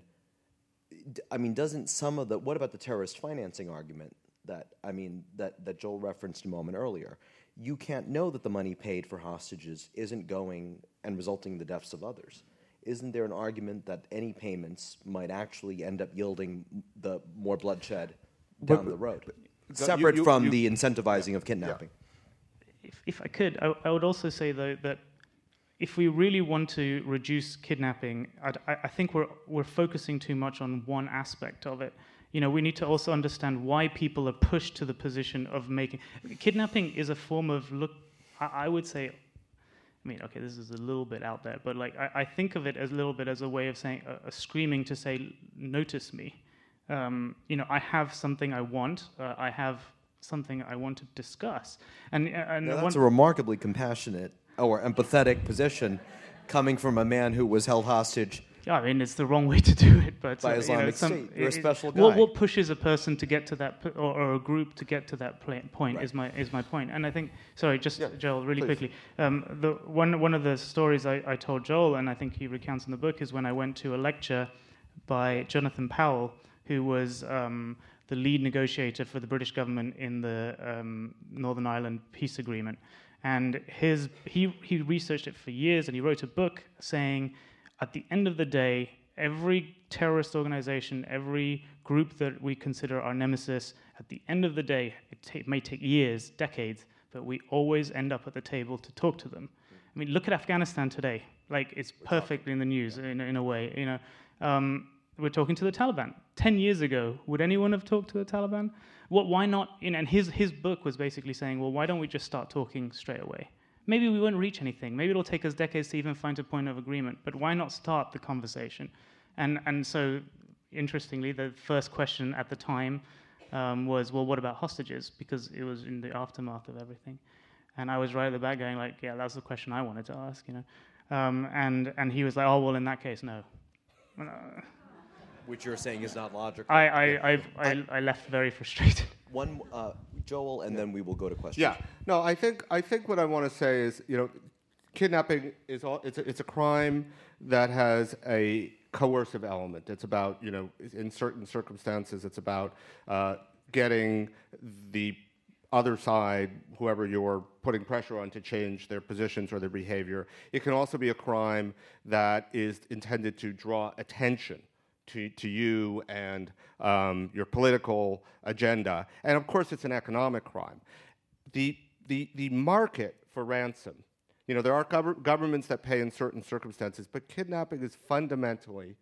I mean, doesn't some of the what about the terrorist financing argument that I mean that that Joel referenced a moment earlier? You can't know that the money paid for hostages isn't going and resulting in the deaths of others. Isn't there an argument that any payments might actually end up yielding the more bloodshed down But- the road, but separate you- you- from you- the incentivizing of kidnapping? If, if I could, I, I would also say, though, that if we really want to reduce kidnapping, I'd, I, I think we're we're focusing too much on one aspect of it. You know, we need to also understand why people are pushed to the position of making kidnapping is a form of look. I, I would say, I mean, okay, this is a little bit out there, but like I, I think of it as a little bit as a way of saying, uh, a screaming to say, notice me. Um, you know, I have something I want. Uh, I have something I want to discuss. And and Now, one, that's a remarkably compassionate or empathetic position coming from a man who was held hostage Yeah, I mean, it's the wrong way to do it, but By uh, Islamic you know, State, you're a special guy. What, what pushes a person to get to that, p- or, or a group to get to that pla- point Right. is my is my point. And I think, sorry, just Yeah, Joel, really please. quickly. Um, the one one of the stories I, I told Joel, and I think he recounts in the book, is when I went to a lecture by Jonathan Powell, who was um, the lead negotiator for the British government in the um, Northern Ireland peace agreement. And his he he researched it for years, and he wrote a book saying, at the end of the day, every terrorist organization, every group that we consider our nemesis, at the end of the day, it, ta- it may take years, decades, but we always end up at the table to talk to them. I mean, look at Afghanistan today. Like, it's perfectly in the news in, in a way. You know, um, we're talking to the Taliban. Ten years ago, would anyone have talked to the Taliban? What? Why not? You know, and his his book was basically saying, well, why don't we just start talking straight away? Maybe we won't reach anything. Maybe it'll take us decades to even find a point of agreement. But why not start the conversation? And and so, interestingly, the first question at the time um, was, well, what about hostages? Because it was in the aftermath of everything. And I was right at the back going like, yeah, that's the question I wanted to ask, you know. Um, and and he was like, oh, well, in that case, no. Uh, Which you're saying is not logical. I I, I've, I I left very frustrated. One, uh, Joel, and then we will go to questions. Yeah. No, I think I think what I want to say is, you know, kidnapping is all, it's a, it's a crime that has a coercive element. It's about, you know, in certain circumstances, it's about uh, getting the other side, whoever you're putting pressure on, to change their positions or their behavior. It can also be a crime that is intended to draw attention to, to you and um, your political agenda. And of course, it's an economic crime. The, the, the market for ransom, you know, there are gov- governments that pay in certain circumstances, but kidnapping is fundamentally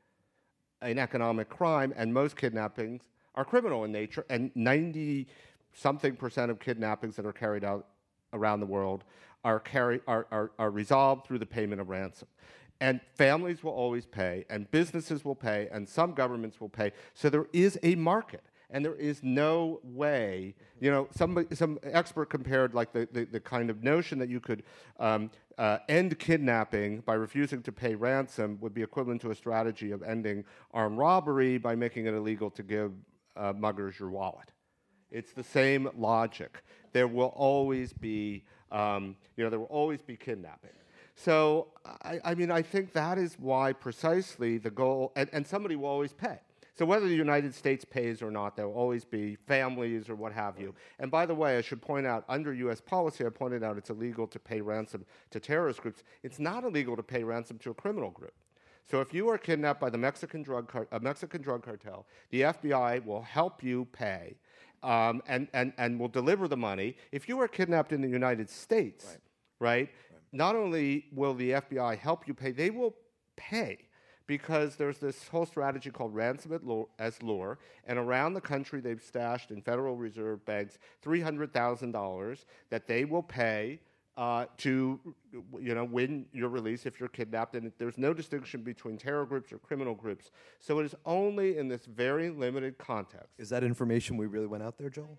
an economic crime, and most kidnappings are criminal in nature, and ninety something percent of kidnappings that are carried out around the world are, carry, are, are, are resolved through the payment of ransom. And families will always pay, and businesses will pay, and some governments will pay. So there is a market, and there is no way, you know, somebody, some expert compared like the, the, the kind of notion that you could um, uh, end kidnapping by refusing to pay ransom would be equivalent to a strategy of ending armed robbery by making it illegal to give uh, muggers your wallet. It's the same logic. There will always be, um, you know, there will always be kidnapping. So, I, I mean, I think that is why precisely the goal, and, and somebody will always pay. So whether the United States pays or not, there will always be families or what have you. And by the way, I should point out, under U S policy, I pointed out it's illegal to pay ransom to terrorist groups. It's not illegal to pay ransom to a criminal group. So if you are kidnapped by the Mexican drug car- a Mexican drug cartel, the F B I will help you pay. Um, and, and, and will deliver the money. If you are kidnapped in the United States, right, right, right, not only will the F B I help you pay, they will pay, because there's this whole strategy called ransom as lure, and around the country they've stashed in Federal Reserve banks three hundred thousand dollars that they will pay uh, to, you know, win your release if you're kidnapped. And there's no distinction between terror groups or criminal groups. So it is only in this very limited context. Is that information we really went out there, Joel?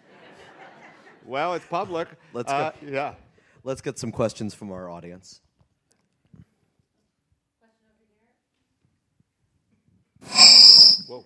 Well, it's public. Let's uh, go. Yeah. Let's get some questions from our audience. Whoa.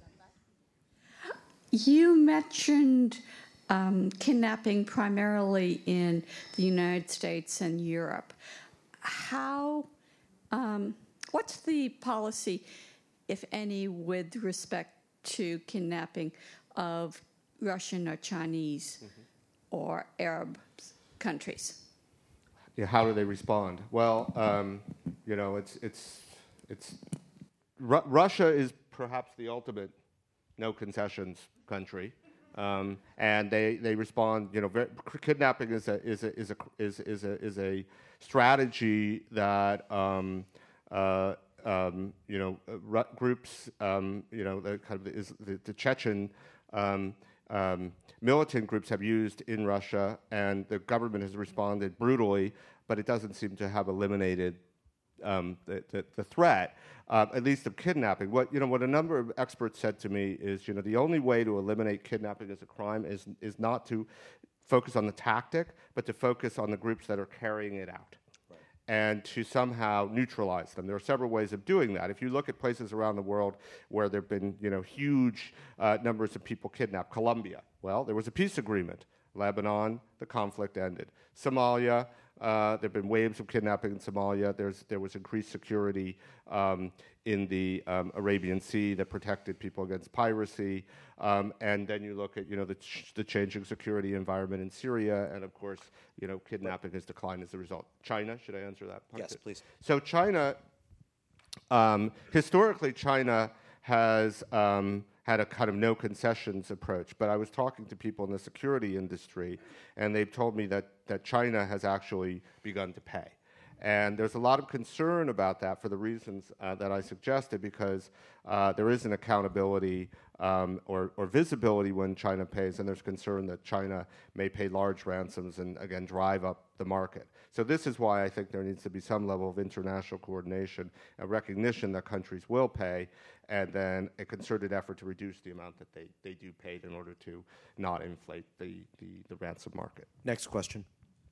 You mentioned um, kidnapping primarily in the United States and Europe. How, um, what's the policy, if any, with respect to kidnapping of Russian or Chinese mm-hmm. or Arab countries? Yeah, how do they respond? Well, um, you know, it's it's it's Ru- Russia is perhaps the ultimate no concessions country, um, and they, they respond. You know, very, kidnapping is a is a is a is is a is a strategy that um, uh, um, you know uh, groups um, you know the kind of is the, the Chechen. Um, Um, militant groups have used in Russia, and the government has responded brutally, but it doesn't seem to have eliminated um, the, the, the threat, uh, at least of kidnapping. What you know, what a number of experts said to me is, you know, the only way to eliminate kidnapping as a crime is is not to focus on the tactic, but to focus on the groups that are carrying it out. Right. and to somehow neutralize them. There are several ways of doing that. If you look at places around the world where there have been, you know, huge uh, numbers of people kidnapped, Colombia, well, there was a peace agreement. Lebanon, the conflict ended. Somalia, uh, there have been waves of kidnapping in Somalia. There's, there was increased security um, in the um, Arabian Sea that protected people against piracy. Um, and then you look at, you know, the, ch- the changing security environment in Syria, and of course, you know, kidnapping has declined as a result. China, should I answer that part? Yes, please. So China, um, historically, China has um, had a kind of no concessions approach. But I was talking to people in the security industry, and they've told me that, that China has actually begun to pay. And there's a lot of concern about that for the reasons uh, that I suggested, because uh, there isn't accountability um, or, or visibility when China pays, and there's concern that China may pay large ransoms and, again, drive up the market. So this is why I think there needs to be some level of international coordination, a recognition that countries will pay, and then a concerted effort to reduce the amount that they, they do pay in order to not inflate the, the, the ransom market. Next question.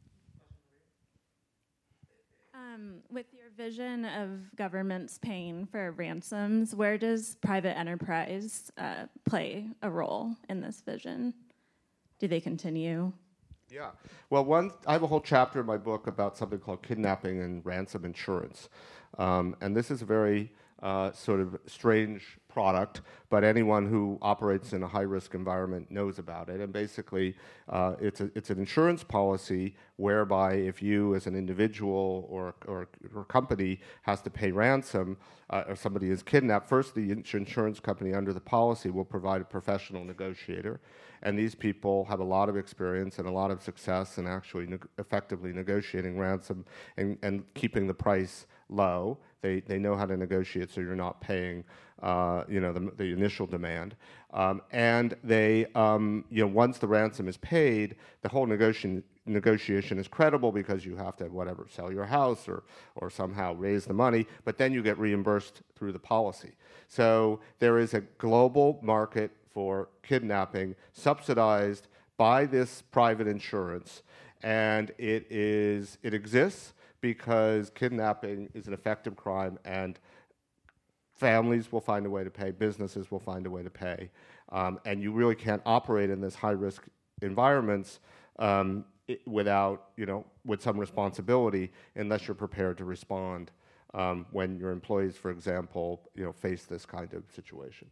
Um, with your vision of governments paying for ransoms, where does private enterprise uh, play a role in this vision? Do they continue? Yeah. Well, one, I have a whole chapter in my book about something called kidnapping and ransom insurance. Um, and this is a very uh, sort of strange product, but anyone who operates in a high-risk environment knows about it. And basically, uh, it's, a, it's an insurance policy whereby if you as an individual or, or, or company has to pay ransom uh, or somebody is kidnapped, first the insurance company under the policy will provide a professional negotiator. And these people have a lot of experience and a lot of success in actually ne- effectively negotiating ransom and, and keeping the price low. They, they know how to negotiate so you're not paying uh, you know, the, the initial demand. Um, and they, um, you know, once the ransom is paid, the whole negotiation negotiation is credible because you have to, whatever, sell your house or, or somehow raise the money, but then you get reimbursed through the policy. So there is a global market for kidnapping subsidized by this private insurance, and it is it exists because kidnapping is an effective crime, and families will find a way to pay, businesses will find a way to pay, um, and you really can't operate in this high-risk environments um, it, without, you know, with some responsibility, unless you're prepared to respond um, when your employees, for example, you know, face this kind of situation.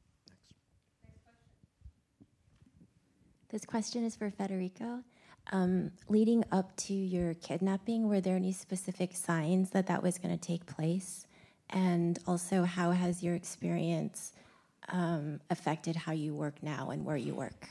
This question is for Federico. Um, leading up to your kidnapping, were there any specific signs that that was going to take place? And also, how has your experience um, affected how you work now and where you work?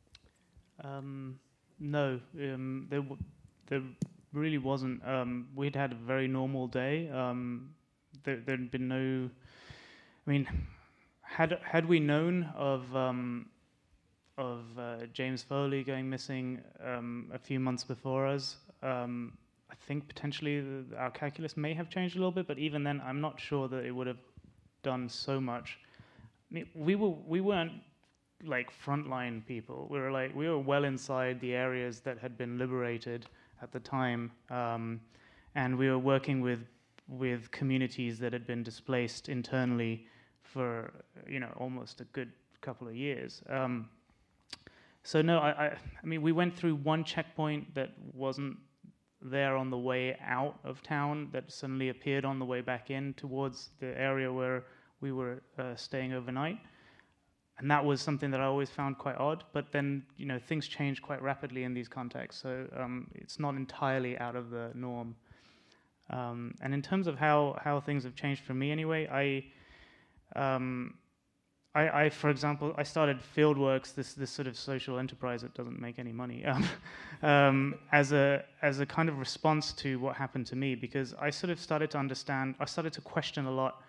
Um, no, um, there, w- there really wasn't. Um, we'd had a very normal day. Um, there, there'd been no. I mean, had had we known of um, of uh, James Foley going missing um, a few months before us, um, I think potentially the, our calculus may have changed a little bit. But even then, I'm not sure that it would have done so much. I mean, we were we weren't like frontline people. We were like we were well inside the areas that had been liberated at the time, um, and we were working with with communities that had been displaced internally for you know almost a good couple of years. Um, so no, I, I I mean we went through one checkpoint that wasn't there on the way out of town, that suddenly appeared on the way back in towards the area where we were uh, staying overnight. And that was something that I always found quite odd. But then, you know, things change quite rapidly in these contexts, so um, it's not entirely out of the norm. Um, and in terms of how, how things have changed for me anyway, I, um, I, I, for example, I started Fieldworks, this this sort of social enterprise that doesn't make any money, um, um, as a as a kind of response to what happened to me, because I sort of started to understand, I started to question a lot.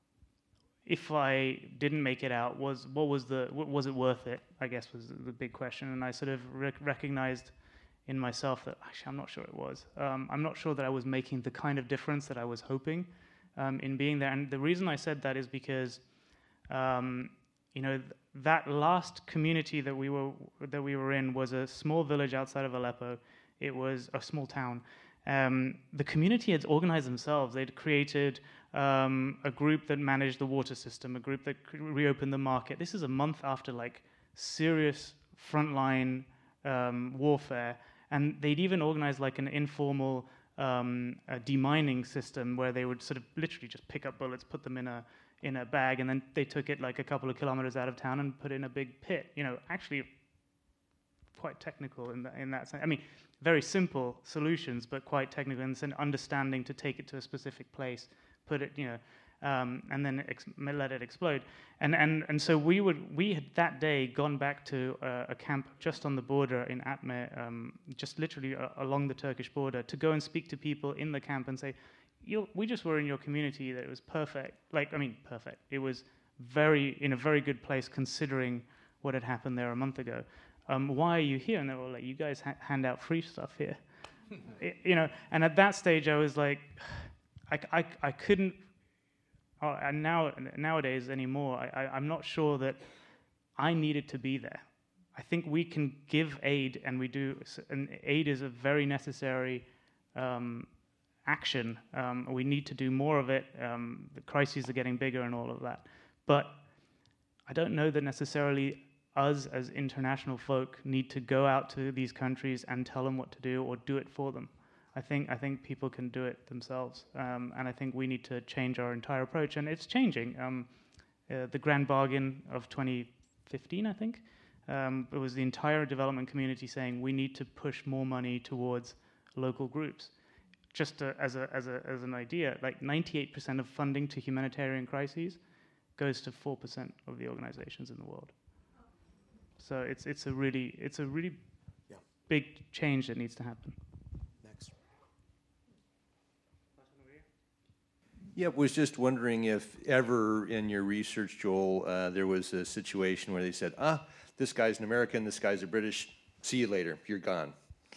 If I didn't make it out, was what was the was it worth it? I guess was the big question, and I sort of rec- recognized in myself that actually I'm not sure it was. Um, I'm not sure that I was making the kind of difference that I was hoping um, in being there. And the reason I said that is because um, you know th- that last community that we were that we were in was a small village outside of Aleppo. It was a small town, Um, the community had organized themselves. They'd created um, a group that managed the water system, a group that reopened the market. This is a month after like serious frontline um, warfare, and they'd even organized like an informal um, a demining system where they would sort of literally just pick up bullets, put them in a in a bag, and then they took it like a couple of kilometers out of town and put it in a big pit. You know, actually quite technical in, the, in that sense. I mean, very simple solutions, but quite technical in the sense, understanding to take it to a specific place, put it, you know, um, and then ex- let it explode. And and and so we would we had that day gone back to uh, a camp just on the border in Atme, um, just literally uh, along the Turkish border, to go and speak to people in the camp and say, you we just were in your community, that it was perfect. Like, I mean, perfect. It was very in a very good place considering what had happened there a month ago. Um, why are you here? And they were like, you guys ha- hand out free stuff here. it, you know, and at that stage I was like, I, I, I couldn't, oh, and now nowadays anymore, I, I, I'm not sure that I needed to be there. I think we can give aid, and we do, and aid is a very necessary um, action. Um, we need to do more of it. Um, the crises are getting bigger and all of that. But I don't know that necessarily us as international folk need to go out to these countries and tell them what to do or do it for them. I think I think people can do it themselves, um, and I think we need to change our entire approach, and it's changing. Um, uh, the Grand Bargain of twenty fifteen, I think, um, it was the entire development community saying we need to push more money towards local groups. Just to, as a as a as an idea, like ninety-eight percent of funding to humanitarian crises goes to four percent of the organizations in the world. So it's it's a really it's a really yeah. big change that needs to happen. Next. Yeah, was just wondering if ever in your research, Joel, uh, there was a situation where they said, ah, this guy's an American, this guy's a British, see you later, you're gone.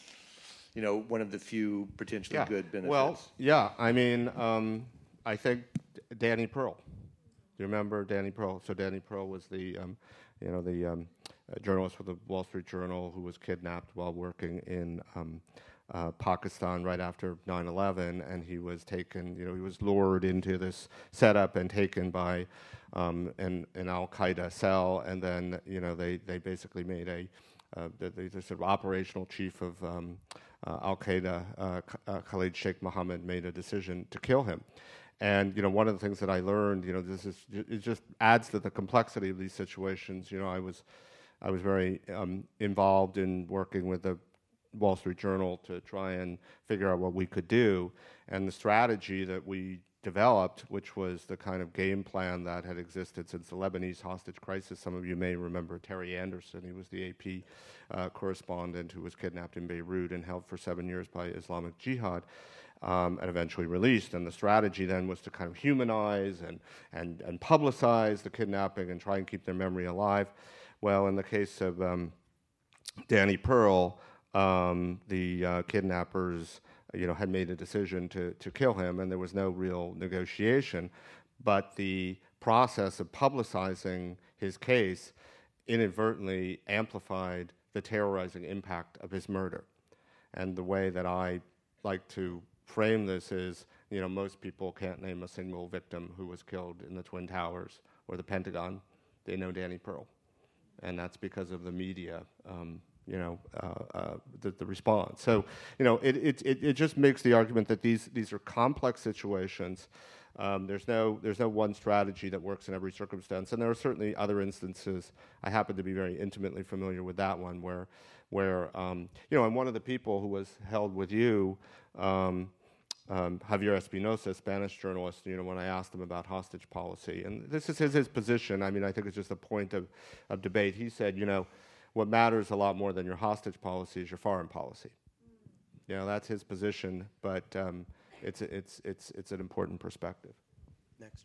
You know, one of the few potentially yeah. good benefits. Well, yeah, I mean, um, I think Danny Pearl. Do you remember Danny Pearl? So Danny Pearl was the, um, you know, the um, uh, journalist for the Wall Street Journal who was kidnapped while working in um, uh, Pakistan right after nine eleven, and he was taken, you know, he was lured into this setup and taken by um, an, an Al-Qaeda cell, and then, you know, they, they basically made a, uh, the, the sort of operational chief of um, uh, Al-Qaeda, uh, uh, Khalid Sheikh Mohammed, made a decision to kill him. And, you know, one of the things that I learned, you know, this is, it just adds to the complexity of these situations. You know, I was, I was very um, involved in working with the Wall Street Journal to try and figure out what we could do. And the strategy that we developed, which was the kind of game plan that had existed since the Lebanese hostage crisis. Some of you may remember Terry Anderson. He was the A P uh, correspondent who was kidnapped in Beirut and held for seven years by Islamic Jihad. Um, and eventually released. And the strategy then was to kind of humanize and, and, and publicize the kidnapping and try and keep their memory alive. Well, in the case of um, Danny Pearl, um, the uh, kidnappers, you know, had made a decision to, to kill him, and there was no real negotiation. But the process of publicizing his case inadvertently amplified the terrorizing impact of his murder. And the way that I like to frame this is, you know, most people can't name a single victim who was killed in the Twin Towers or the Pentagon. They know Danny Pearl, and that's because of the media, um, you know, uh, uh, the, the response. So, you know, it, it it it just makes the argument that these these are complex situations. Um, there's no there's no one strategy that works in every circumstance, and there are certainly other instances. I happen to be very intimately familiar with that one, where where um, you know, and one of the people who was held with you. Um, Um, Javier Espinosa, Spanish journalist, you know, when I asked him about hostage policy, and this is his, his position, I mean, I think it's just a point of, of debate. He said, you know, what matters a lot more than your hostage policy is your foreign policy. You know, that's his position, but um, it's, it's, it's, it's an important perspective. Next.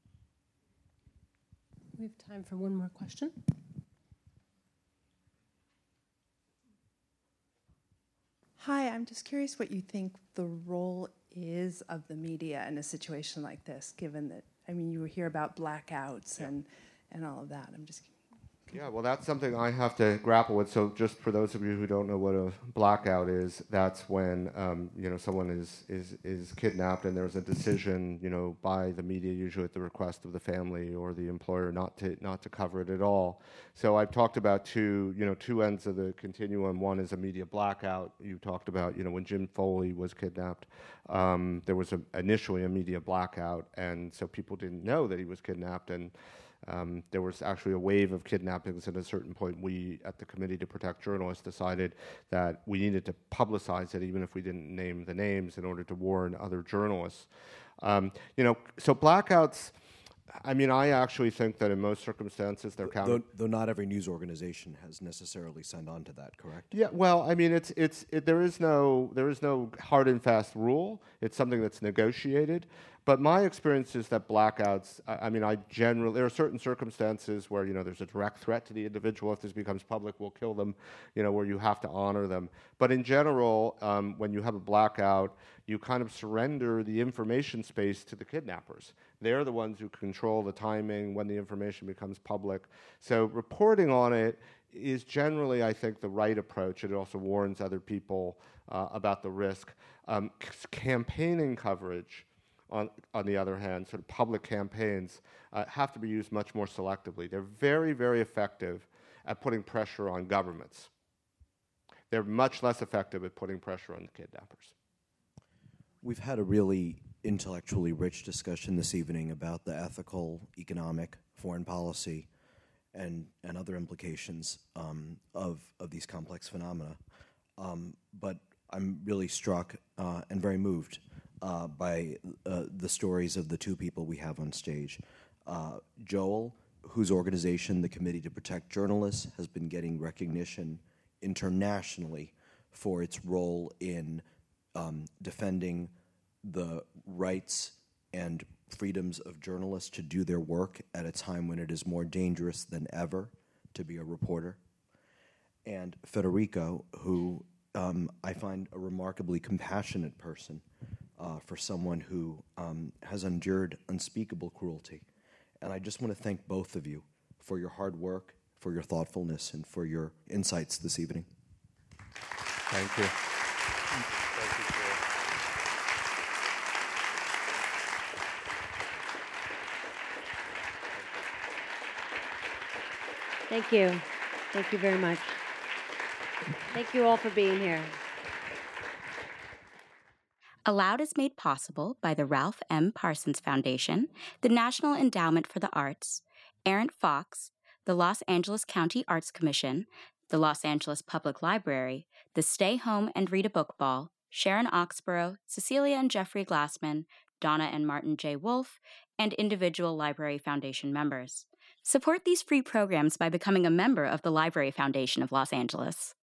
We have time for one more question. Hi, I'm just curious what you think the role is of the media in a situation like this, given that, I mean, you hear about blackouts yeah. and, and all of that. I'm just Yeah, well, that's something I have to grapple with. So, just for those of you who don't know what a blackout is, that's when um, you know someone is, is is kidnapped, and there's a decision, you know, by the media, usually at the request of the family or the employer, not to not to cover it at all. So, I've talked about two, you know, two ends of the continuum. One is a media blackout. You talked about, you know, when Jim Foley was kidnapped, um, there was a, initially a media blackout, and so people didn't know that he was kidnapped, and Um, there was actually a wave of kidnappings. At a certain point, we at the Committee to Protect Journalists decided that we needed to publicize it, even if we didn't name the names, in order to warn other journalists. Um, you know, so blackouts, I mean, I actually think that in most circumstances they're counted. Though, though not every news organization has necessarily signed on to that, correct? Yeah, well, I mean, it's it's it, there is no there is no hard and fast rule. It's something that's negotiated. But my experience is that blackouts, I, I mean, I generally, there are certain circumstances where, you know, there's a direct threat to the individual. If this becomes public, we'll kill them, you know, where you have to honor them. But in general, um, when you have a blackout, you kind of surrender the information space to the kidnappers. They're the ones who control the timing when the information becomes public. So reporting on it is generally, I think, the right approach. It also warns other people uh, about the risk. Um, c- campaigning coverage, On, on the other hand, sort of public campaigns uh, have to be used much more selectively. They're very, very effective at putting pressure on governments. They're much less effective at putting pressure on the kidnappers. We've had a really intellectually rich discussion this evening about the ethical, economic, foreign policy, and, and other implications um, of, of these complex phenomena. Um, but I'm really struck uh, and very moved Uh, by uh, the stories of the two people we have on stage. Uh, Joel, whose organization, the Committee to Protect Journalists, has been getting recognition internationally for its role in um, defending the rights and freedoms of journalists to do their work at a time when it is more dangerous than ever to be a reporter. And Federico, who um, I find a remarkably compassionate person, Uh, for someone who um, has endured unspeakable cruelty. And I just want to thank both of you for your hard work, for your thoughtfulness, and for your insights this evening. Thank you. Thank you, Chair. Thank you. Thank you very much. Thank you all for being here. Aloud is made possible by the Ralph M. Parsons Foundation, the National Endowment for the Arts, Errant Fox, the Los Angeles County Arts Commission, the Los Angeles Public Library, the Stay Home and Read a Book Ball, Sharon Oxborough, Cecilia and Jeffrey Glassman, Donna and Martin J. Wolf, and individual Library Foundation members. Support these free programs by becoming a member of the Library Foundation of Los Angeles.